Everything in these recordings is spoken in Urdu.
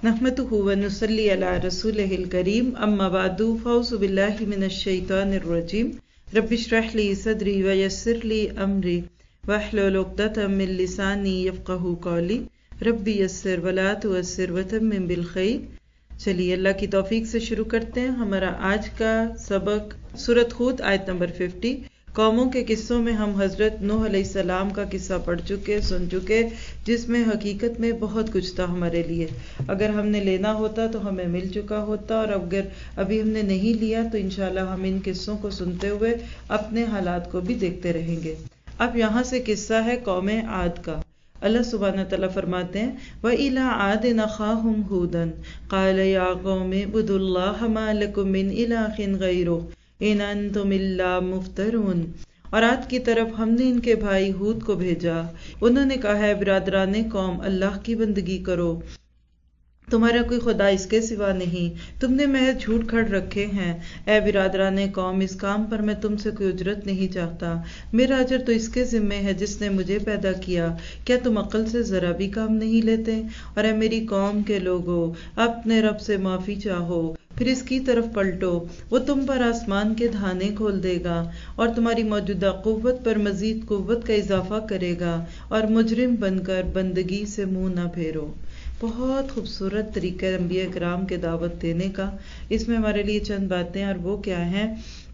नहमदुहु व नुसल्ली अला रसूलिहिल करीम अम्मा बादु फौज़ु बिल्लाहि मिनश शैतानिर रजीम रब्बि इश्रह ली सदरी व यस्सिर ली अमरी वहलुल उक़दतम मिन लिसानी यफ़क़हू क़ौली रब्बि यस्सिर व ला तुअस्सिर व तम्मिम बिल खैर। चलिए अल्लाह की तौफीक से शुरू करते हैं हमारा आज का सबक। सूरत हूद आयत नंबर 50। कौमों के किस्सों में हम हजरत नूह अलैहिस्सलाम का किस्सा पढ़ चुके सुन चुके, जिसमें हकीकत में बहुत कुछ था हमारे लिए। अगर हमने लेना होता तो हमें मिल चुका होता, और अगर अभी हमने नहीं लिया तो इंशाल्लाह हम इन किस्सों को सुनते हुए अपने हालात को भी देखते रहेंगे। अब यहाँ से किस्सा है कौम आद का। अल्लाह सुब्हानहू तआला फरमाते हैं, व इला आदिन अखाहुम हूदन क़ाल या कौमी उबुदुल्लाह मा लकुम मिन इलाहिन गैरुहु इन अंतुम इल्ला मुफ्तरून। और आद की तरफ हमने इनके भाई हूद को भेजा। उन्होंने कहा है, बिरादराने कौम, अल्लाह की बंदगी करो, तुम्हारा कोई खुदा इसके सिवा नहीं, तुमने महज झूठ खड़ रखे हैं। ए बिरादराने कौम, इस काम पर मैं तुमसे कोई उजरत नहीं चाहता, मेरा अजर तो इसके जिम्मे है जिसने मुझे पैदा किया। क्या तुम अक्ल से जरा भी काम नहीं लेते? और ए मेरी कौम के लोगो, अपने रब से माफी चाहो, फिर इसकी तरफ पलटो, वो तुम पर आसमान के धाने खोल देगा और तुम्हारी मौजूदा कुव्वत पर मजीद कुव्वत का इजाफा करेगा, और मुजरिम बनकर बंदगी से मुंह न फेरो। बहुत खूबसूरत तरीका है अंबिया किराम के दावत देने का। इसमें हमारे लिए चंद बातें, और वो क्या है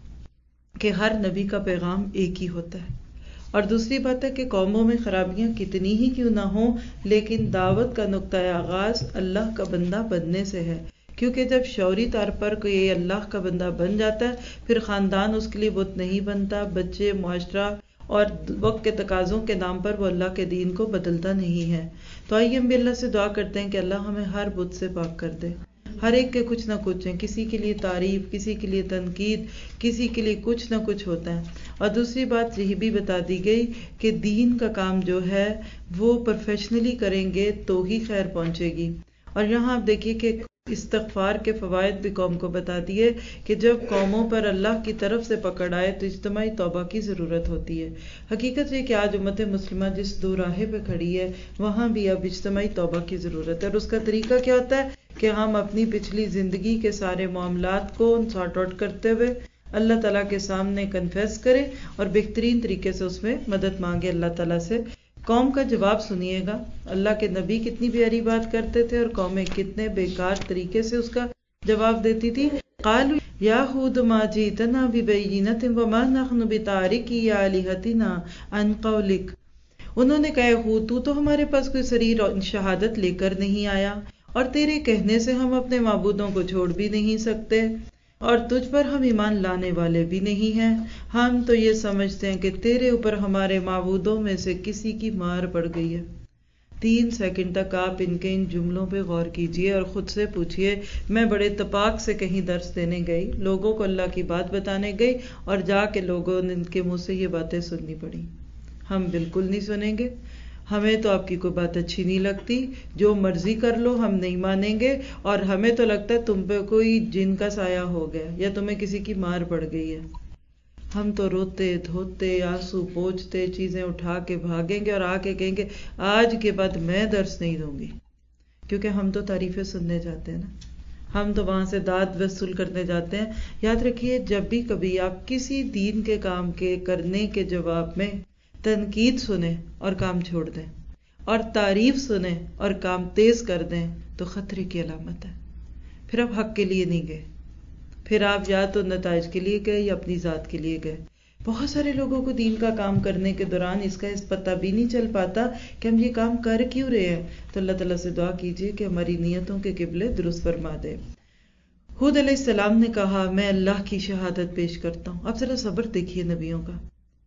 कि हर नबी का पैगाम एक ही होता है। और दूसरी बात है कि कौमों में खराबियां कितनी ही क्यों ना हो, लेकिन दावत का नुक्ता आगाज अल्लाह का बंदा बनने से है। क्योंकि जब शौरी तौर पर कोई अल्लाह का बंदा बन जाता है, फिर खानदान उसके लिए बुत नहीं बनता, बच्चे, मुआशरा और वक्त के तकाजों के नाम पर वो अल्लाह के दीन को बदलता नहीं है। तो आइए हम भी अल्लाह से दुआ करते हैं कि अल्लाह हमें हर बुत से पाक कर दे। हर एक के कुछ ना कुछ है, किसी के लिए तारीफ, किसी के लिए तनकीद, किसी के लिए कुछ ना कुछ होता है। और दूसरी बात यही भी बता दी गई कि दीन का काम जो है वो प्रोफेशनली करेंगे तो ही खैर पहुंचेगी। और यहाँ आप देखिए कि इस्तगफार के फवायद भी कौम को बता दिए कि जब कौमों पर अल्लाह की तरफ से पकड़ आए तो इज्तिमाई तौबा की ज़रूरत होती है। हकीकत है कि आज उम्मत मुस्लिमा जिस दो राहे पे खड़ी है, वहाँ भी अब इज्तिमाई तौबा की ज़रूरत है। और उसका तरीका क्या होता है कि हम अपनी पिछली ज़िंदगी के सारे मामलात को सॉर्ट आउट करते हुए अल्लाह ताला के सामने कन्फेस करें और बेहतरीन तरीके से उसमें मदद मांगे अल्लाह ताला से। कौम का जवाब सुनिएगा। अल्लाह के नबी कितनी प्यारी बात करते थे और कौमें कितने बेकार तरीके से उसका जवाब देती थी। क़ालू या हूद मा जीतना बिबय्यिनतिन व मा नहनु बितारिकी आलिहतिना अन क़ौलिक। उन्होंने कहा, हूद, तू तो हमारे पास कोई शरीर और शहादत लेकर नहीं आया, और तेरे कहने से हम अपने माबूदों को छोड़ भी नहीं सकते, और तुझ पर हम ईमान लाने वाले भी नहीं हैं। हम तो ये समझते हैं कि तेरे ऊपर हमारे माबूदों में से किसी की मार पड़ गई है। 3 सेकंड तक आप इनके इन जुमलों पे गौर कीजिए और खुद से पूछिए, मैं बड़े तपाक से कहीं दर्स देने गई, लोगों को अल्लाह की बात बताने गई, और जाके लोगों ने इनके मुंह से ये बातें सुननी पड़ी। हम बिल्कुल नहीं सुनेंगे, हमें तो आपकी कोई बात अच्छी नहीं लगती, जो मर्जी कर लो, हम नहीं मानेंगे, और हमें तो लगता है तुम पे कोई जिन का साया हो गया या तुम्हें किसी की मार पड़ गई है। हम तो रोते धोते आंसू पोंछते चीजें उठा के भागेंगे और आके कहेंगे, आज के बाद मैं दर्स नहीं दूंगी। क्योंकि हम तो तारीफें सुनने जाते हैं ना, हम तो वहां से दाद वसूल करने जाते हैं। याद रखिए, जब भी कभी आप किसी दीन के काम के करने के जवाब में तनकीद सुने और काम छोड़ दें, और तारीफ सुने और काम तेज कर दें, तो खतरे की अलामत है। फिर आप हक के लिए नहीं गए, फिर आप या तो नताइज के लिए गए या अपनी जात के लिए गए। बहुत सारे लोगों को दीन का काम करने के दौरान इसका पता भी नहीं चल पाता कि हम ये काम कर क्यों रहे हैं। तो अल्लाह ताला से दुआ कीजिए कि हमारी नियतों के किबले दुरुस्त फरमा दे। हूद अलैहिस्सलाम ने कहा, मैं अल्लाह की शहादत पेश करता हूँ। अब जरा सब्र देखिए नबियों का,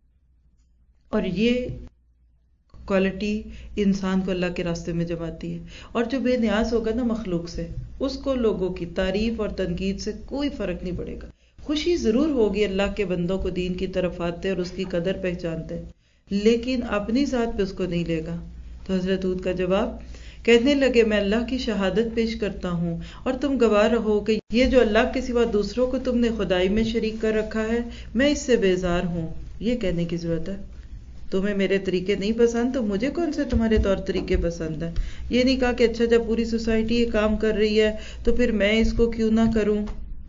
और ये क्वालिटी इंसान को अल्लाह के रास्ते में जमाती है। और जो बेनियाज होगा ना मखलूक से, उसको लोगों की तारीफ और तनकीद से कोई फर्क नहीं पड़ेगा। खुशी जरूर होगी अल्लाह के बंदों को दीन की तरफ आते और उसकी कदर पहचानते, लेकिन अपनी जात पे उसको नहीं लेगा। तो हजरत हूद का जवाब, कहने लगे, मैं अल्लाह की शहादत पेश करता हूँ और तुम गवाह रहो कि ये जो अल्लाह के सिवा दूसरों को तुमने खुदाई में शरीक कर रखा है, मैं इससे बेजार हूँ। ये कहने की जरूरत है। تمہیں میرے طریقے نہیں پسند تو مجھے کون سے تمہارے طور طریقے پسند ہیں. یہ نہیں کہا کہ اچھا جب پوری سوسائٹی یہ کام کر رہی ہے تو پھر میں اس کو کیوں نہ کروں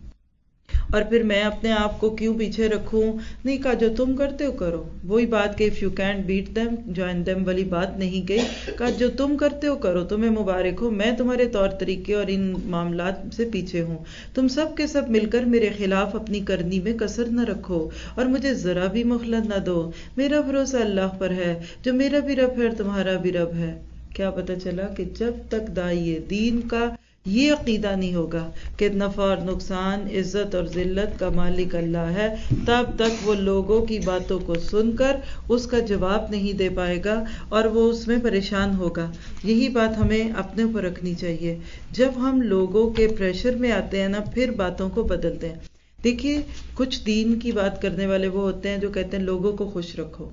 اور پھر میں اپنے آپ کو کیوں پیچھے رکھوں. نہیں کہا جو تم کرتے ہو کرو. وہی بات کہ if you can't beat them join them والی بات نہیں گئی. کہا جو تم کرتے ہو کرو, تمہیں مبارک ہو, میں تمہارے طور طریقے اور ان معاملات سے پیچھے ہوں. تم سب کے سب مل کر میرے خلاف اپنی کرنی میں کسر نہ رکھو اور مجھے ذرا بھی مہلت نہ دو. میرا بھروسہ اللہ پر ہے, جو میرا بھی رب ہے اور تمہارا بھی رب ہے. کیا پتہ چلا کہ جب تک داعی دین کا یہ عقیدہ نہیں ہوگا کہ نفع اور نقصان, عزت اور ذلت کا مالک اللہ ہے, تب تک وہ لوگوں کی باتوں کو سن کر اس کا جواب نہیں دے پائے گا اور وہ اس میں پریشان ہوگا. یہی بات ہمیں اپنے اوپر رکھنی چاہیے. جب ہم لوگوں کے پریشر میں آتے ہیں نا, پھر باتوں کو بدلتے ہیں. دیکھیے کچھ دین کی بات کرنے والے وہ ہوتے ہیں جو کہتے ہیں لوگوں کو خوش رکھو,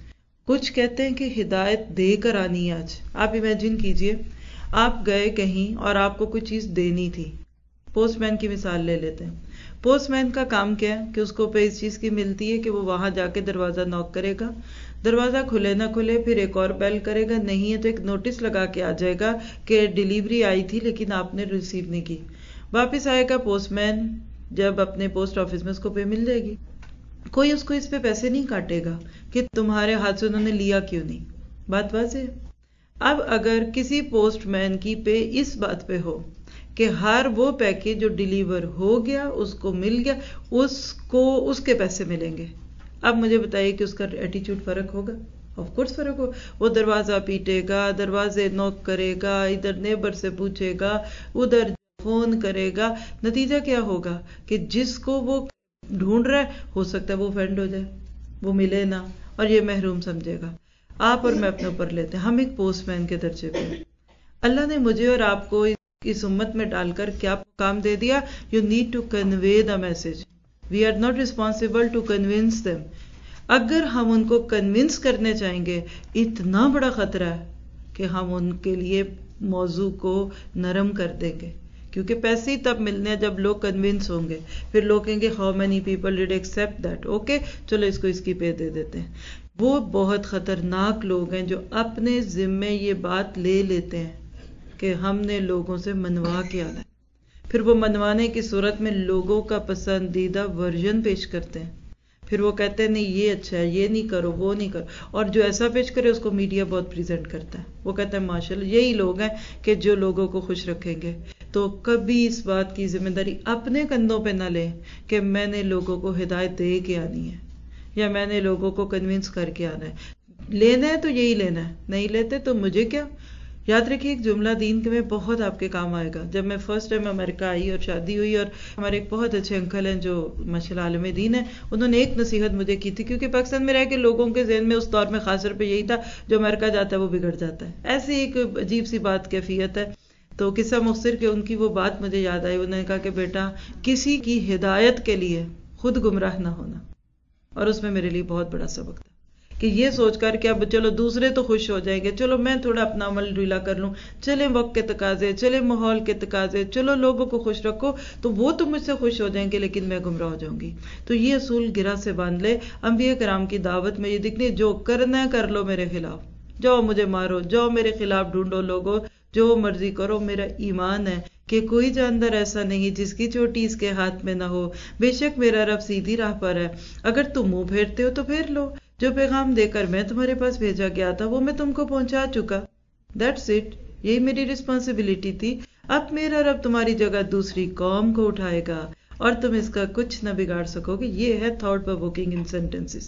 کچھ کہتے ہیں کہ ہدایت دے کر آنی ہے. آج آپ امیجن کیجئے آپ گئے کہیں اور آپ کو کوئی چیز دینی تھی. پوسٹ مین کی مثال لے لیتے ہیں. پوسٹ مین کا کام کیا ہے کہ اس کو پہ اس چیز کی ملتی ہے کہ وہ وہاں جا کے دروازہ نوک کرے گا, دروازہ کھلے نہ کھلے, پھر ایک اور بیل کرے گا, نہیں ہے تو ایک نوٹس لگا کے آ جائے گا کہ ڈیلیوری آئی تھی لیکن آپ نے ریسیو نہیں کی. واپس آئے گا پوسٹ مین جب اپنے پوسٹ آفس میں, اس کو پہ مل جائے گی. کوئی اس کو اس پہ پیسے نہیں کاٹے گا کہ تمہارے ہاتھ سے انہوں نے لیا کیوں نہیں. بات واضح ہے. اب اگر کسی پوسٹ مین کی پہ اس بات پہ ہو کہ ہر وہ پیکج جو ڈیلیور ہو گیا, اس کو مل گیا, اس کو اس کے پیسے ملیں گے, اب مجھے بتائیے کہ اس کا ایٹیچیوڈ فرق ہوگا؟ آف کورس فرق ہو. وہ دروازہ پیٹے گا, دروازے نوک کرے گا, ادھر نیبر سے پوچھے گا, ادھر فون کرے گا. نتیجہ کیا ہوگا کہ جس کو وہ ڈھونڈ رہا ہے ہو سکتا ہے وہ فینڈ ہو جائے, وہ ملے نہ, اور یہ محروم سمجھے گا. آپ اور میں اپنے اوپر لیتے ہیں, ہم ایک پوسٹ مین کے درجے پہ. اللہ نے مجھے اور آپ کو اس امت میں ڈال کر کیا کام دے دیا؟ You need to convey the message. We are not responsible to convince them. اگر ہم ان کو کنونس کرنے چاہیں گے, اتنا بڑا خطرہ ہے کہ ہم ان کے لیے موضوع کو نرم کر دیں گے, کیونکہ پیسے ہی تب ملنے ہیں جب لوگ کنونس ہوں گے. پھر لوگ کہیں گے how many people dead except that, okay چلو اس کو اس کی پے دے دیتے ہیں. وہ بہت خطرناک لوگ ہیں جو اپنے ذمے یہ بات لے لیتے ہیں کہ ہم نے لوگوں سے منوا کے آنا ہے, پھر وہ منوانے کی صورت میں لوگوں کا پسندیدہ ورژن پیش کرتے ہیں. پھر وہ کہتے ہیں نہیں یہ اچھا ہے, یہ نہیں کرو, وہ نہیں کرو, اور جو ایسا پیش کرے اس کو میڈیا بہت پریزنٹ کرتا ہے. وہ کہتے ہیں ماشاءاللہ یہی لوگ ہیں کہ جو لوگوں کو خوش رکھیں گے. تو کبھی اس بات کی ذمہ داری اپنے کندھوں پہ نہ لیں کہ میں نے لوگوں کو ہدایت دے کے آنی ہے یا میں نے لوگوں کو کنونس کر کے آنا ہے. لینا ہے تو یہی لینا ہے, نہیں لیتے تو مجھے کیا. یاد رکھیے ایک جملہ دین کے میں بہت آپ کے کام آئے گا. جب میں فرسٹ ٹائم امریکہ آئی اور شادی ہوئی, اور ہمارے ایک بہت اچھے انکل ہیں جو ماشاءاللہ عالم دین ہیں, انہوں نے ایک نصیحت مجھے کی تھی, کیونکہ پاکستان میں رہ کے لوگوں کے ذہن میں اس دور میں خاص طور پہ یہی تھا جو امریکہ جاتا ہے وہ بگڑ جاتا ہے. ایسی ایک عجیب سی بات کیفیت ہے. تو قصہ مختصر کہ ان کی وہ بات مجھے یاد آئی. انہوں نے کہا کہ بیٹا کسی کی ہدایت کے لیے خود گمراہ نہ ہونا, اور اس میں میرے لیے بہت بڑا سبق تھا کہ یہ سوچ کر کہ اب چلو دوسرے تو خوش ہو جائیں گے, چلو میں تھوڑا اپنا عمل ڈھیلا کر لوں, چلے وقت کے تقاضے, چلے ماحول کے تقاضے, چلو لوگوں کو خوش رکھو تو وہ تو مجھ سے خوش ہو جائیں گے لیکن میں گمراہ ہو جاؤں گی. تو یہ اصول گرہ سے باندھ لے. انبیاء کرام کی دعوت میں یہ دکھنے جو کرنا ہے کر لو میرے خلاف, جاؤ مجھے مارو, جاؤ میرے خلاف ڈھونڈو لوگوں, جو مرضی کرو. میرا ایمان ہے کہ کوئی جاندار ایسا نہیں جس کی چوٹی اس کے ہاتھ میں نہ ہو. بے شک میرا رب سیدھی راہ پر ہے, اگر تم منہ پھیرتے ہو تو پھیر لو. جو پیغام دے کر میں تمہارے پاس بھیجا گیا تھا وہ میں تم کو پہنچا چکا. دیٹس اٹ, یہی میری رسپانسبلٹی تھی. اب میرا رب تمہاری جگہ دوسری قوم کو اٹھائے گا اور تم اس کا کچھ نہ بگاڑ سکو گے. یہ ہے تھاٹ پرووکنگ ان سینٹنسز.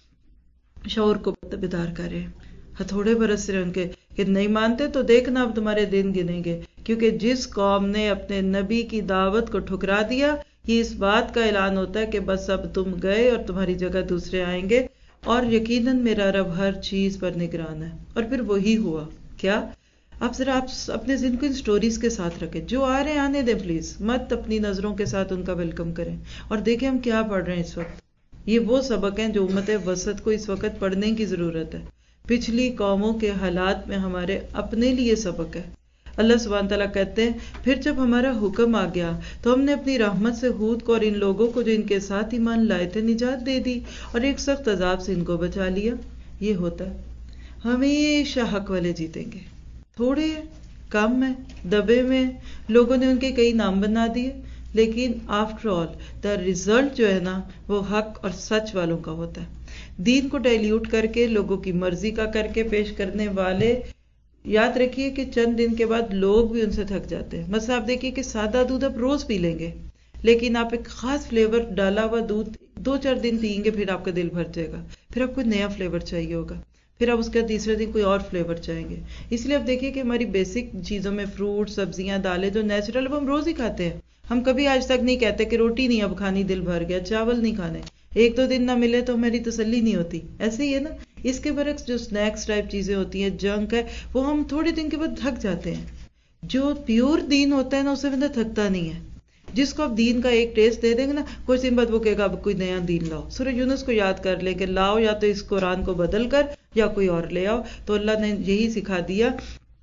شعور کو بیدار کرے. ہتھوڑے برس رہے ان کے کہ نہیں مانتے تو دیکھنا اب تمہارے دن گنیں گے, کیونکہ جس قوم نے اپنے نبی کی دعوت کو ٹھکرا دیا, یہ اس بات کا اعلان ہوتا ہے کہ بس اب تم گئے اور تمہاری جگہ دوسرے آئیں گے. اور یقیناً میرا رب ہر چیز پر نگران ہے. اور پھر وہی ہوا. کیا آپ ذرا آپ اپنے ذہن کو ان سٹوریز کے ساتھ رکھیں. جو آ رہے ہیں آنے دیں پلیز, مت اپنی نظروں کے ساتھ ان کا ویلکم کریں. اور دیکھیں ہم کیا پڑھ رہے ہیں اس وقت. یہ وہ سبق ہیں جو امت وسط کو اس وقت پڑھنے کی ضرورت ہے. پچھلی قوموں کے حالات میں ہمارے اپنے لیے سبق ہے. اللہ سبحانہ تعالیٰ کہتے ہیں پھر جب ہمارا حکم آ گیا تو ہم نے اپنی رحمت سے ہود کو اور ان لوگوں کو جو ان کے ساتھ ایمان لائے تھے نجات دے دی, اور ایک سخت عذاب سے ان کو بچا لیا. یہ ہوتا ہے ہمیشہ حق والے جیتیں گے. تھوڑے ہیں، کم ہے، دبے میں، لوگوں نے ان کے کئی نام بنا دیے، لیکن آفٹر آل دا ریزلٹ جو ہے نا وہ حق اور سچ والوں کا ہوتا ہے. دین کو ڈائلیوٹ کر کے لوگوں کی مرضی کا کر کے پیش کرنے والے، یاد رکھیے کہ چند دن کے بعد لوگ بھی ان سے تھک جاتے ہیں. مثلا آپ دیکھیے کہ سادہ دودھ آپ روز پی لیں گے، لیکن آپ ایک خاص فلیور ڈالا ہوا دودھ 2-4 دن پیئیں گے، پھر آپ کا دل بھر جائے گا، پھر آپ کو نیا فلیور چاہیے ہوگا، پھر آپ اس کا تیسرے دن کوئی اور فلیور چاہیں گے. اس لیے آپ دیکھیے کہ ہماری بیسک چیزوں میں فروٹ، سبزیاں، دالیں جو نیچرل وہ ہم روز ہی کھاتے ہیں. ہم کبھی آج تک نہیں کہتے کہ روٹی نہیں اب کھانی، دل بھر گیا، چاول نہیں کھانے، 1-2 دن نہ ملے تو ہماری تسلی نہیں ہوتی. ایسے ہی ہے نا. اس کے برعکس جو سنیکس ٹائپ چیزیں ہوتی ہیں، جنک ہے، وہ ہم تھوڑے دن کے بعد تھک جاتے ہیں. جو پیور دین ہوتا ہے نا اسے بندہ تھکتا نہیں ہے. جس کو آپ دین کا ایک ٹیسٹ دے دیں گے نا، کچھ دن بعد وہ کہے گا اب کوئی نیا دین لاؤ. سورہ یونس کو یاد کر لیں کہ لاؤ یا تو اس قرآن کو بدل کر یا کوئی اور لے آؤ. تو اللہ نے یہی سکھا دیا،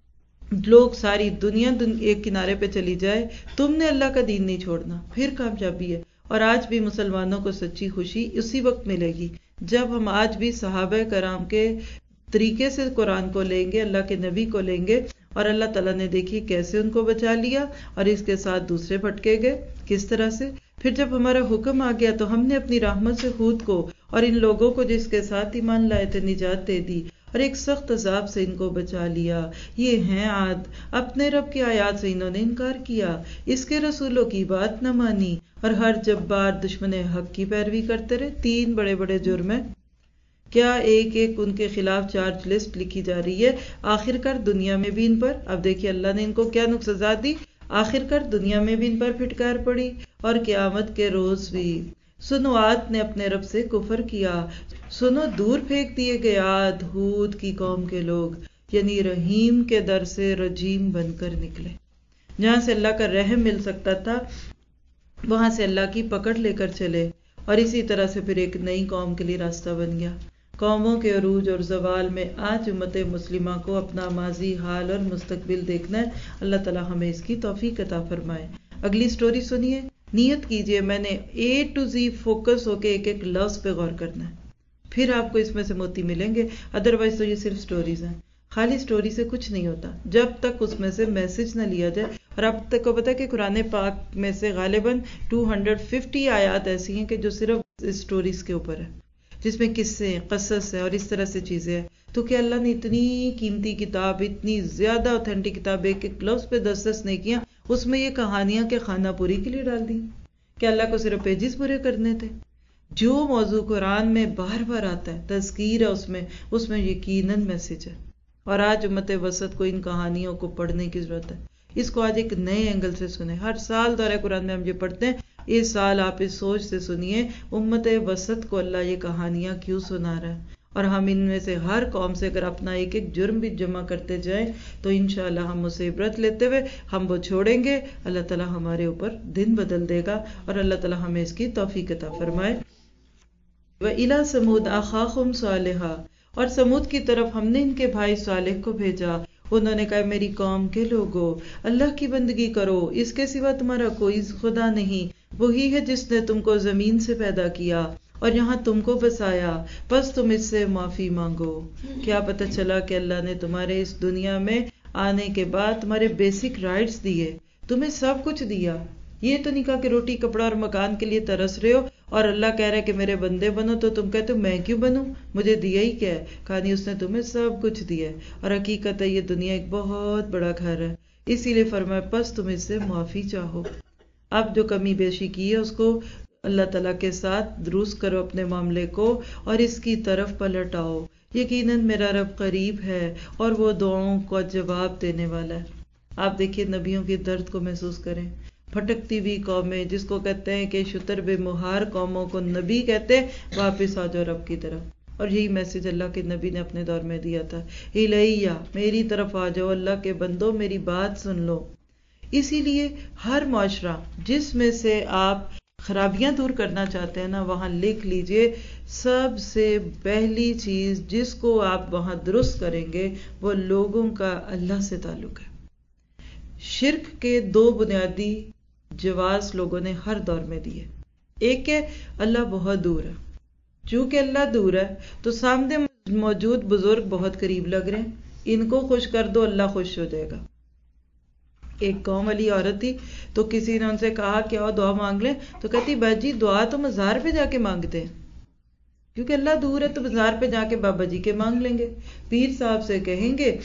لوگ ساری دنیا ایک کنارے پہ چلی جائے، تم نے اللہ کا دین نہیں چھوڑنا، پھر کامیابی ہے. اور آج بھی مسلمانوں کو سچی خوشی اسی وقت ملے گی جب ہم آج بھی صحابہ کرام کے طریقے سے قرآن کو لیں گے، اللہ کے نبی کو لیں گے. اور اللہ تعالیٰ نے دیکھی کیسے ان کو بچا لیا اور اس کے ساتھ دوسرے بھٹکے گئے کس طرح سے. پھر جب ہمارا حکم آ گیا تو ہم نے اپنی رحمت سے خود کو اور ان لوگوں کو جس کے ساتھ ایمان لائے تھے نجات دے دی اور ایک سخت عذاب سے ان کو بچا لیا. یہ ہیں عاد، اپنے رب کی آیات سے انہوں نے انکار کیا، اس کے رسولوں کی بات نہ مانی اور ہر جبار دشمن حق کی پیروی کرتے رہے. 3 بڑے بڑے جرم ہیں. کیا ایک ایک ان کے خلاف چارج لسٹ لکھی جا رہی ہے. آخر کار دنیا میں بھی ان پر، اب دیکھیے اللہ نے ان کو کیا سزا دی، آخر کار دنیا میں بھی ان پر پھٹکار پڑی اور قیامت کے روز بھی. سنو عاد نے اپنے رب سے کفر کیا، سنو دور پھینک دیے گئے عاد ہود کی قوم کے لوگ، یعنی رحیم کے در سے رجیم بن کر نکلے. جہاں سے اللہ کا رحم مل سکتا تھا وہاں سے اللہ کی پکڑ لے کر چلے، اور اسی طرح سے پھر ایک نئی قوم کے لیے راستہ بن گیا. قوموں کے عروج اور زوال میں آج امت مسلمہ کو اپنا ماضی، حال اور مستقبل دیکھنا ہے. اللہ تعالی ہمیں اس کی توفیق عطا فرمائے. اگلی سٹوری سنیے. نیت کیجئے میں نے A to Z فوکس ہو کے ایک ایک لفظ پہ غور کرنا ہے، پھر آپ کو اس میں سے موتی ملیں گے. ادروائز تو یہ صرف سٹوریز ہیں. خالی سٹوری سے کچھ نہیں ہوتا جب تک اس میں سے میسج نہ لیا جائے. اور اب تک کو پتا ہے کہ قرآن پاک میں سے غالباً 250 آیات ایسی ہیں کہ جو صرف سٹوریز کے اوپر ہے، جس میں قصے، قصص ہے اور اس طرح سے چیزیں ہیں. تو کہ اللہ نے اتنی قیمتی کتاب، اتنی زیادہ اوتھینٹک کتاب ایک ایک لفظ پہ 10 نہیں کیا، اس میں یہ کہانیاں کہ خانہ پوری کے لیے ڈال دی کہ اللہ کو صرف پیجز پورے کرنے تھے. جو موضوع قرآن میں بار بار آتا ہے، تذکیر ہے اس میں یقیناً میسج ہے. اور آج امت وسط کو ان کہانیوں کو پڑھنے کی ضرورت ہے. اس کو آج ایک نئے اینگل سے سنیں. ہر سال دورہ قرآن میں ہم یہ پڑھتے ہیں، اس سال آپ اس سوچ سے سنیے امت وسط کو اللہ یہ کہانیاں کیوں سنا رہا ہے. اور ہم ان میں سے ہر قوم سے اگر اپنا ایک ایک جرم بھی جمع کرتے جائیں تو انشاءاللہ ہم اسے عبرت لیتے ہوئے ہم وہ چھوڑیں گے. اللہ تعالیٰ ہمارے اوپر دن بدل دے گا اور اللہ تعالیٰ ہمیں اس کی توفیق عطا فرمائے. وَإِلَى ثَمُودَ أَخَاهُمْ صَالِحًا، اور سمود کی طرف ہم نے ان کے بھائی صالح کو بھیجا. انہوں نے کہا میری قوم کے لوگوں، اللہ کی بندگی کرو، اس کے سوا تمہارا کوئی خدا نہیں. وہی ہے جس نے تم کو زمین سے پیدا کیا اور یہاں تم کو بسایا، بس تم اس سے معافی مانگو. کیا پتہ چلا کہ اللہ نے تمہارے اس دنیا میں آنے کے بعد تمہارے بیسک رائٹس دیے، تمہیں سب کچھ دیا. یہ تو نہیں کہا کہ روٹی کپڑا اور مکان کے لیے ترس رہے ہو اور اللہ کہہ رہا ہے کہ میرے بندے بنو تو تم کہتے ہو میں کیوں بنوں، مجھے دیا ہی کیا ہے. کہانی اس نے تمہیں سب کچھ دیا ہے اور حقیقت ہے یہ دنیا ایک بہت بڑا گھر ہے. اسی لیے فرمایا پس تم اس سے معافی چاہو. اب جو کمی بیشی کی ہے اس کو اللہ تعالیٰ کے ساتھ درست کرو اپنے معاملے کو اور اس کی طرف پلٹ آؤ. یقیناً میرا رب قریب ہے اور وہ دعاؤں کا جواب دینے والا ہے. آپ دیکھیے نبیوں کے درد کو محسوس کریں. پھٹکتی ہوئی قومیں جس کو کہتے ہیں کہ شتر بے مہار قوموں کو نبی کہتے ہیں، واپس آ جاؤ رب کی طرف. اور یہی میسج اللہ کے نبی نے اپنے دور میں دیا تھا، الیہ، میری طرف آ جاؤ اللہ کے بندوں، میری بات سن لو. اسی لیے ہر معاشرہ جس میں سے آپ خرابیاں دور کرنا چاہتے ہیں نا، وہاں لکھ لیجئے سب سے پہلی چیز جس کو آپ وہاں درست کریں گے وہ لوگوں کا اللہ سے تعلق ہے. شرک کے 2 بنیادی جواز لوگوں نے ہر دور میں دیے. ایک ہے اللہ بہت دور ہے، چونکہ اللہ دور ہے تو سامنے موجود بزرگ بہت قریب لگ رہے ہیں، ان کو خوش کر دو اللہ خوش ہو جائے گا. ایک قوم والی عورت تھی تو کسی نے ان سے کہا کہ آؤ دعا مانگ لیں، تو کہتی باجی دعا تو مزار پہ جا کے مانگتے ہیں، کیونکہ اللہ دور ہے تو مزار پہ جا کے بابا جی کے مانگ لیں گے، پیر صاحب سے کہیں گے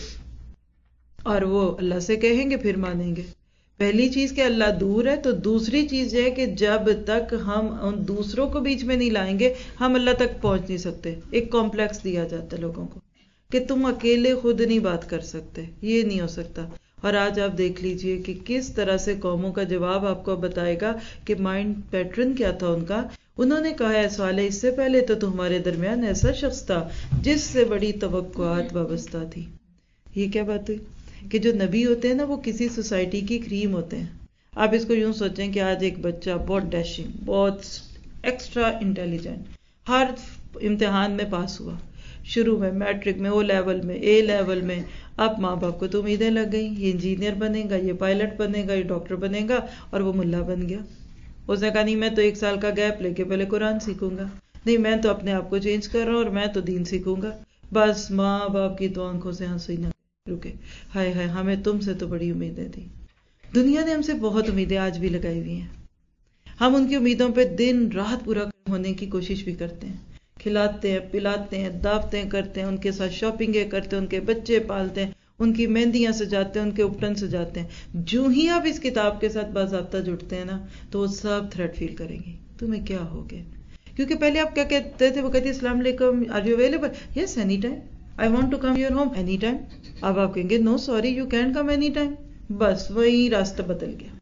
اور وہ اللہ سے کہیں گے پھر مانیں گے. پہلی چیز کہ اللہ دور ہے، تو دوسری چیز یہ ہے کہ جب تک ہم ان دوسروں کو بیچ میں نہیں لائیں گے ہم اللہ تک پہنچ نہیں سکتے. ایک کمپلیکس دیا جاتا ہے لوگوں کو کہ تم اکیلے خود نہیں بات کر سکتے، یہ نہیں ہو سکتا. اور آج آپ دیکھ لیجئے کہ کس طرح سے قوموں کا جواب آپ کو بتائے گا کہ مائنڈ پیٹرن کیا تھا ان کا. انہوں نے کہا ہے صالح اس سے پہلے تو تمہارے درمیان ایسا شخص تھا جس سے بڑی توقعات وابستہ تھی. یہ کیا بات ہوئی کہ جو نبی ہوتے ہیں نا وہ کسی سوسائٹی کی کریم ہوتے ہیں. آپ اس کو یوں سوچیں کہ آج ایک بچہ بہت ڈیشنگ، بہت ایکسٹرا انٹیلیجنٹ، ہر امتحان میں پاس ہوا، شروع میں میٹرک میں، او لیول میں، اے لیول میں. اب ماں باپ کو تو امیدیں لگ گئیں، یہ انجینئر بنے گا، یہ پائلٹ بنے گا، یہ ڈاکٹر بنے گا، اور وہ ملا بن گیا. اس نے کہا نہیں میں تو 1 سال کا گیپ لے کے پہلے قرآن سیکھوں گا، نہیں میں تو اپنے آپ کو چینج کر رہا ہوں اور میں تو دین سیکھوں گا. بس ماں باپ کی تو آنکھوں سے ہنسی نہ رکے. ہائے ہائے ہمیں تم سے تو بڑی امیدیں تھیں. دنیا نے ہم سے بہت امیدیں آج بھی لگائی ہوئی ہیں. ہم ان کی امیدوں پہ دن رات پورا ہونے کی کوشش بھی کرتے ہیں، کھلاتے ہیں، پلاتے ہیں، دعوتیں کرتے ہیں، ان کے ساتھ شاپنگیں کرتے ہیں، ان کے بچے پالتے ہیں، ان کی مہندیاں سجاتے ہیں، ان کے اپٹن سجاتے ہیں. جو ہی آپ اس کتاب کے ساتھ باضابطہ جڑتے ہیں نا تو وہ سب تھریٹ فیل کریں گی تمہیں کیا ہو گیا. کیونکہ پہلے آپ کیا کہتے تھے، وہ کہتے السلام علیکم، are you available? Yes any time, I want to come your home any time. اب آپ کہیں گے no sorry you can come any time. بس وہی راستہ بدل گیا.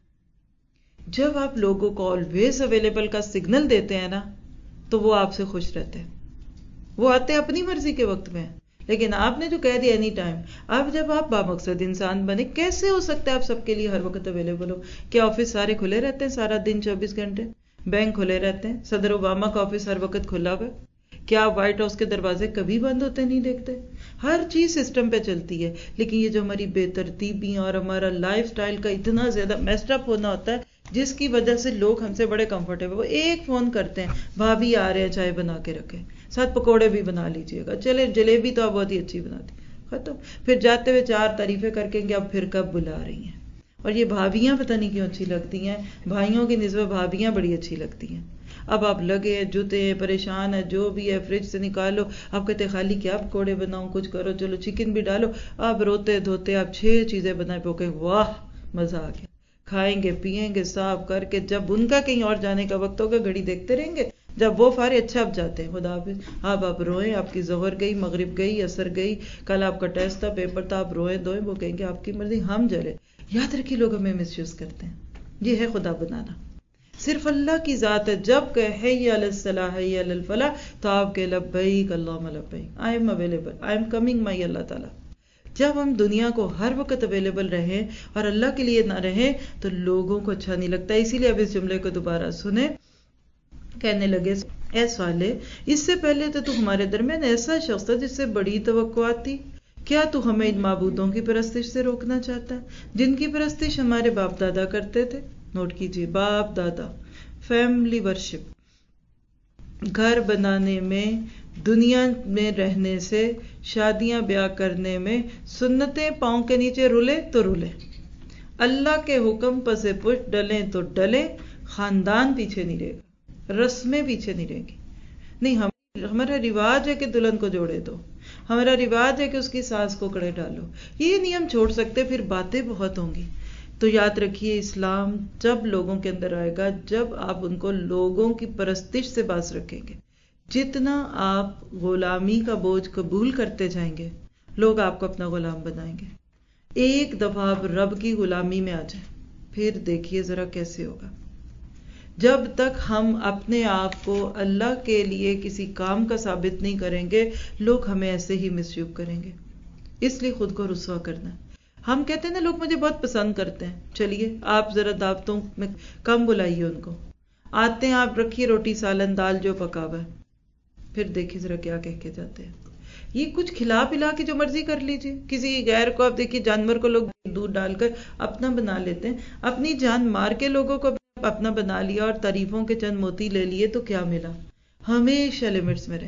جب آپ لوگوں کو آلویز اویلیبل کا سگنل دیتے ہیں نا تو وہ آپ سے خوش رہتے ہیں، وہ آتے ہیں اپنی مرضی کے وقت میں. لیکن آپ نے جو کہہ دیا اینی ٹائم، اب جب آپ بامقصد انسان بنے کیسے ہو سکتا ہے آپ سب کے لیے ہر وقت اویلیبل ہو؟ کیا آفس سارے کھلے رہتے ہیں سارا دن 24 گھنٹے؟ بینک کھلے رہتے ہیں؟ صدر اوباما کا آفس ہر وقت کھلا ہوا ہے؟ کیا آپ وائٹ ہاؤس کے دروازے کبھی بند ہوتے نہیں دیکھتے؟ ہر چیز سسٹم پہ چلتی ہے. لیکن یہ جو ہماری بے ترتیبیاں اور ہمارا لائف سٹائل کا اتنا زیادہ میسڈ اپ ہونا ہوتا ہے جس کی وجہ سے لوگ ہم سے بڑے کمفرٹیبل، وہ ایک فون کرتے ہیں بھابھی آ رہے ہیں چائے بنا کے رکھے، ساتھ پکوڑے بھی بنا لیجئے گا، چلے جلیبی تو آپ بہت ہی اچھی بناتی، ختم. پھر جاتے ہوئے 4 تعریفیں کر کے کہ اب پھر کب بلا رہی ہیں. اور یہ بھابیاں پتہ نہیں کیوں اچھی لگتی ہیں، بھائیوں کی نسبت بھابیاں بڑی اچھی لگتی ہیں. اب آپ لگے ہیں، جوتے ہیں، پریشان ہے، جو بھی ہے فریج سے نکالو، آپ کہتے خالی کیا پکوڑے بناؤں، کچھ کرو، چلو چکن بھی ڈالو. آپ روتے دھوتے آپ 6 چیزیں بنائے پہ کہ واہ مزہ آ گیا. کھائیں گے پیئیں گے صاف کر کے، جب ان کا کہیں اور جانے کا وقت ہوگا گھڑی دیکھتے رہیں گے، جب وہ فارے اچھا اب جاتے ہیں خدا حافظ. آپ روئیں، آپ کی ظہر گئی، مغرب گئی، عصر گئی، کل آپ کا ٹیسٹ تھا، پیپر تھا، آپ روئیں دوئیں، وہ کہیں گے آپ کی مرضی، ہم جلے. یاد رکھیے لوگ ہمیں مس یوز کرتے ہیں. یہ ہے خدا بنانا، صرف اللہ کی ذات ہے. جب کہ حی علی الصلاح حی علی الفلاح تو آپ کے لبیک اللہم لبیک، I am available, I am coming my Allah تعالیٰ. جب ہم دنیا کو ہر وقت اویلیبل رہیں اور اللہ کے لیے نہ رہیں تو لوگوں کو اچھا نہیں لگتا. اسی لیے اب اس جملے کو دوبارہ سنیں. کہنے لگے اے صالح اس سے پہلے تو ہمارے درمیان ایسا شخص تھا جس سے بڑی توقعات تھی. کیا تو ہمیں ان معبودوں کی پرستش سے روکنا چاہتا ہے جن کی پرستش ہمارے باپ دادا کرتے تھے؟ نوٹ کیجیے، باپ دادا، فیملی ورشپ. گھر بنانے میں، دنیا میں رہنے سے، شادیاں بیاہ کرنے میں سنتیں پاؤں کے نیچے رولے تو رولے، اللہ کے حکم پسے پشت ڈلیں تو ڈلیں، خاندان پیچھے نہیں رہے گا، رسمیں پیچھے نہیں رہیں گی. نہیں، ہمارا رواج ہے کہ دلہن کو جوڑے دو، ہمارا رواج ہے کہ اس کی ساس کو کڑے ڈالو. یہ نہیں ہم چھوڑ سکتے، پھر باتیں بہت ہوں گی. تو یاد رکھیے اسلام جب لوگوں کے اندر آئے گا جب آپ ان کو لوگوں کی پرستش سے باز رکھیں گے. جتنا آپ غلامی کا بوجھ قبول کرتے جائیں گے لوگ آپ کو اپنا غلام بنائیں گے. ایک دفعہ آپ رب کی غلامی میں آ جائیں پھر دیکھیے ذرا کیسے ہوگا. جب تک ہم اپنے آپ کو اللہ کے لیے کسی کام کا ثابت نہیں کریں گے لوگ ہمیں ایسے ہی مسیوب کریں گے. اس لیے خود کو رسوا کرنا. ہم کہتے ہیں نا لوگ مجھے بہت پسند کرتے ہیں، چلیے آپ ذرا دعوتوں میں کم بلائیے ان کو. آتے ہیں آپ رکھیے روٹی سالن دال جو پکا ہوا ہے، پھر دیکھیے ذرا کیا کہہ کے جاتے ہیں. یہ کچھ کھلا پلا کے جو مرضی کر لیجیے. کسی غیر کو آپ دیکھیے، جانور کو لوگ دودھ ڈال کر اپنا بنا لیتے ہیں، اپنی جان مار کے لوگوں کو اپنا بنا لیا اور تعریفوں کے چند موتی لے لیے تو کیا ملا؟ ہمیشہ لمٹس میں رہے.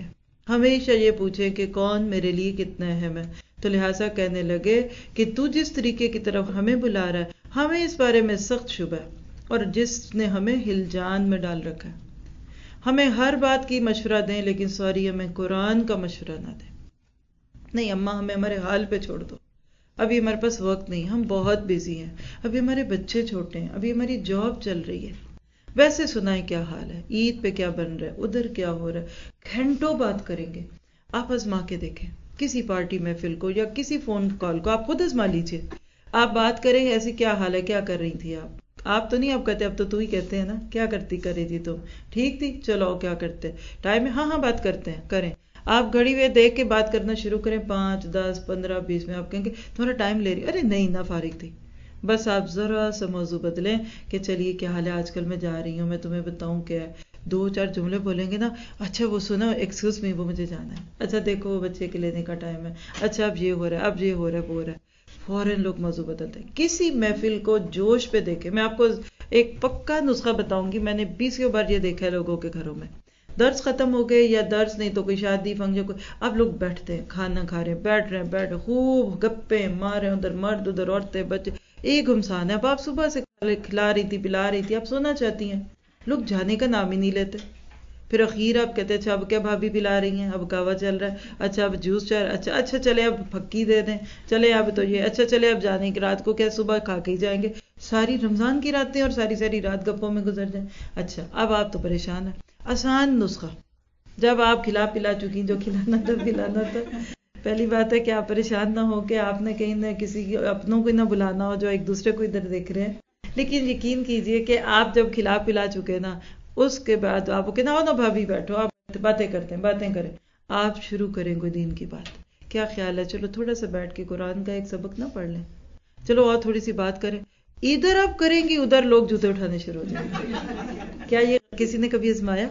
ہمیشہ یہ پوچھیں کہ کون میرے لیے کتنا اہم ہے. تو لہٰذا کہنے لگے کہ تو جس طریقے کی طرف ہمیں بلا رہا ہے ہمیں اس بارے میں سخت شبہ ہے، اور جس نے ہمیں ہلجان میں ڈال رکھا ہے. ہمیں ہر بات کی مشورہ دیں لیکن سوری ہمیں قرآن کا مشورہ نہ دیں. نہیں اماں ہمیں ہمارے حال پہ چھوڑ دو، ابھی ہمارے پاس وقت نہیں، ہم بہت بیزی ہیں، ابھی ہمارے بچے چھوٹے ہیں، ابھی ہماری جاب چل رہی ہے. ویسے سنائیں کیا حال ہے، عید پہ کیا بن رہا ہے، ادھر کیا ہو رہا ہے. گھنٹوں بات کریں گے. آپ آزما کے دیکھیں کسی پارٹی محفل کو یا کسی فون کال کو، آپ خود آزما لیجیے. آپ بات کریں ایسی کیا حال ہے، کیا کر رہی تھی آپ تو نہیں آپ کہتے، اب تو ہی کہتے ہیں نا، کیا کرتی کر رہی تھی تم، ٹھیک تھی، چلو کیا کرتے ٹائم ہے، ہاں بات کرتے ہیں کریں. آپ گھڑی میں دیکھ کے بات کرنا شروع کریں، 5 10 15 20 میں آپ کہیں گے تمہارا ٹائم لے رہی، ارے نہیں نہ فارغ تھی. بس آپ ذرا سا موضوع بدلیں کہ چلیے کیا حال ہے، آج کل میں جا رہی ہوں، میں تمہیں بتاؤں کیا ہے. 2 4 جملے بولیں گے نا، اچھا وہ سنو ایکسکیوز می وہ مجھے جانا ہے، اچھا دیکھو وہ بچے کے لینے کا ٹائم ہے، اچھا اب یہ ہو رہا ہے، اب یہ ہو رہا ہے، وہ ہو رہا ہے. فوراً لوگ موضوع بدلتے ہیں. کسی محفل کو جوش پہ دیکھیں. میں آپ کو ایک پکا نسخہ بتاؤں گی، میں نے 20 بار یہ دیکھا ہے لوگوں کے گھروں میں. درس ختم ہو گئے یا درس نہیں تو کوئی شادی فنکشن کوئی، اب لوگ بیٹھتے ہیں کھانا کھا رہے ہیں، بیٹھ رہے ہیں خوب گپے مار رہے ہیں، ادھر مرد ادھر عورتیں بچے ایک گھمسان ہے. اب آپ صبح سے کھلا رہی تھی پلا رہی تھی، آپ سونا چاہتی ہیں، لوگ جانے کا نام ہی نہیں لیتے. پھر اخیر آپ کہتے ہیں اچھا اب کیا بھابھی پلا رہی ہیں، اب قہوہ چل رہا ہے، اچھا اب جوس چل رہا ہے، اچھا چلے اب پھکی دے دیں، چلے اب تو یہ، اچھا چلے اب جانے کی رات کو کیا صبح کھا کے ہی جائیں گے، ساری رمضان کی راتیں اور ساری رات گپوں میں گزر جائیں. اچھا اب آپ تو پریشان ہیں. آسان نسخہ، جب آپ کھلا پلا چکی جو کھلانا تھا پلانا تھا. پہلی بات ہے کہ آپ پریشان نہ ہو کہ آپ نے کہیں نہ کسی اپنوں کو نہ بلانا ہو جو ایک دوسرے کو ادھر دیکھ رہے ہیں. لیکن یقین کیجئے کہ آپ جب کھلا پلا چکے نا، اس کے بعد آپ کو کہنا ہو نا بھابھی بیٹھو، آپ باتیں کریں، آپ شروع کریں کوئی دین کی بات. کیا خیال ہے چلو تھوڑا سا بیٹھ کے قرآن کا ایک سبق نہ پڑھ لیں، چلو اور تھوڑی سی بات کریں. ادھر آپ کریں گی ادھر لوگ جوتے اٹھانے شروع ہو جائیں گے. کیا یہ کسی نے کبھی آزمایا؟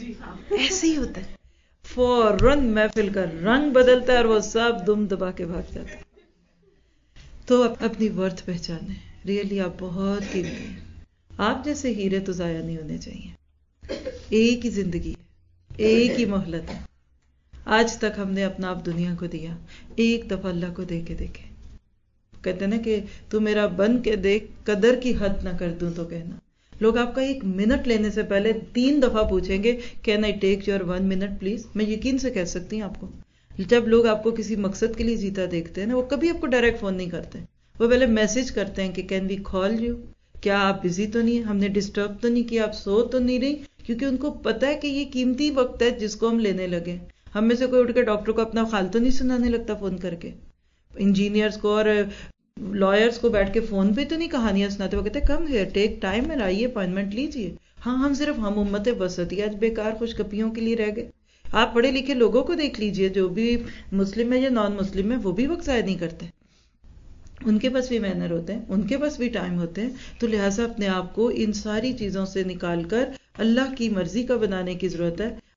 ایسے ہی ہوتا ہے، فوراً محفل کا رنگ بدلتا ہے اور وہ سب دم دبا کے بھاگ جاتا ہے. تو اپنی ورتھ پہچانے، ریئلی آپ بہت قیمتی ہیں. آپ جیسے ہیرے تو ضائع نہیں ہونے چاہیے. ایک ہی زندگی ہے، ایک ہی مہلت ہے. آج تک ہم نے اپنا آپ دنیا کو دیا، ایک دفعہ اللہ کو دے کے دیکھیں. کہتے ہیں نا کہ تو میرا بن کے دیکھ، قدر کی حد نہ کر دوں تو کہنا. لوگ آپ کا 1 منٹ لینے سے پہلے 3 دفعہ پوچھیں گے can I take your 1 minute please. میں یقین سے کہہ سکتی ہوں آپ کو، جب لوگ آپ کو کسی مقصد کے لیے جیتا دیکھتے ہیں نا، وہ کبھی آپ کو ڈائریکٹ فون نہیں کرتے، وہ پہلے میسج کرتے ہیں کہ کین وی کال یو، کیا آپ بزی تو نہیں ہیں، ہم نے ڈسٹرب تو نہیں کیا، آپ سو تو نہیں رہی. کیونکہ ان کو پتا ہے کہ یہ قیمتی وقت ہے جس کو ہم لینے لگے. ہم میں سے کوئی اٹھ کے ڈاکٹر کو اپنا حال تو نہیں سنانے لگتا فون کر کے، انجینئرز کو اور لائرز کو بیٹھ کے فون پہ تو نہیں کہانیاں سناتے. وہ کہتے ہیں کم ہیئر ٹیک ٹائم اور آئیے اپوائنٹمنٹ لیجیے. ہاں ہم صرف ہم امت وسطیہ بیکار خوش گپیوں کے لیے رہ گئے. آپ پڑھے لکھے لوگوں کو دیکھ لیجئے، جو بھی مسلم ہے یا نان مسلم ہے، وہ بھی وقت ضائع نہیں کرتے. ان کے پاس بھی مینر ہوتے ہیں، ان کے پاس بھی ٹائم ہوتے ہیں. تو لہٰذا اپنے آپ کو ان ساری چیزوں سے نکال کر اللہ کی مرضی کا بنانے کی ضرورت ہے.